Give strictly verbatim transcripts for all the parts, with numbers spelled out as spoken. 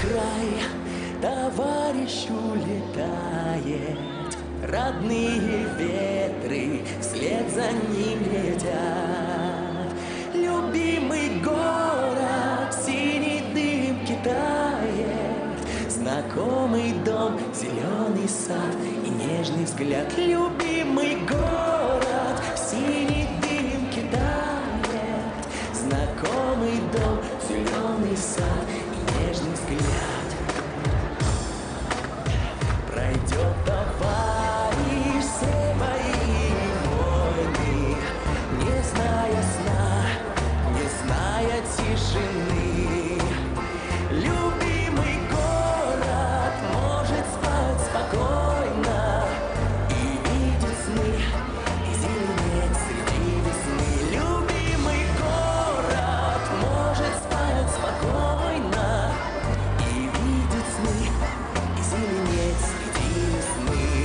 край, товарищ улетает. Родные ветры вслед за ним летят. Любимый город, синий дым китает. Знакомый дом, зеленый сад и нежный взгляд. Любимый город, синий дым китает. Знакомый дом, зеленый сад и нежный взгляд. Пройдет товарищ все мои войны, не зная сна, не зная тишины. Любимый город может спать спокойно и видеть сны, и зеленеть среди весны. Любимый город может спать спокойно и видеть сны, и зеленеть среди весны.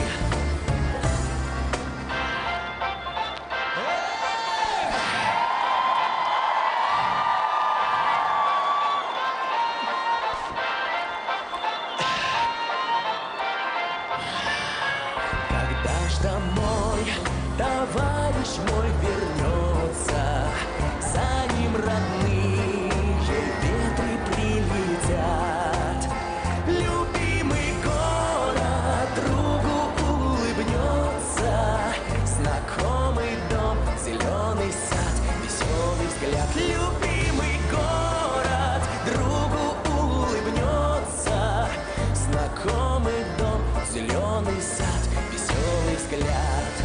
Когда ж домой товарищ мой вернется, за ним родные ветры прилетят. Любимый город другу улыбнется. Знакомый дом, зеленый сад, веселый взгляд. Любимый город другу улыбнется. Знакомый дом, зеленый сад, веселый взгляд.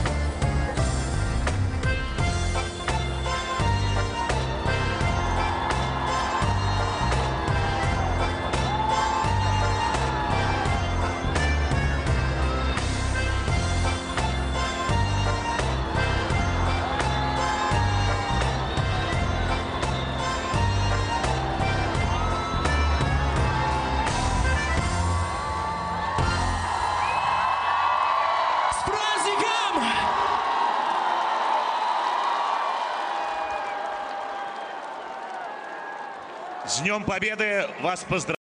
С праздником! С Днем Победы вас поздравляю!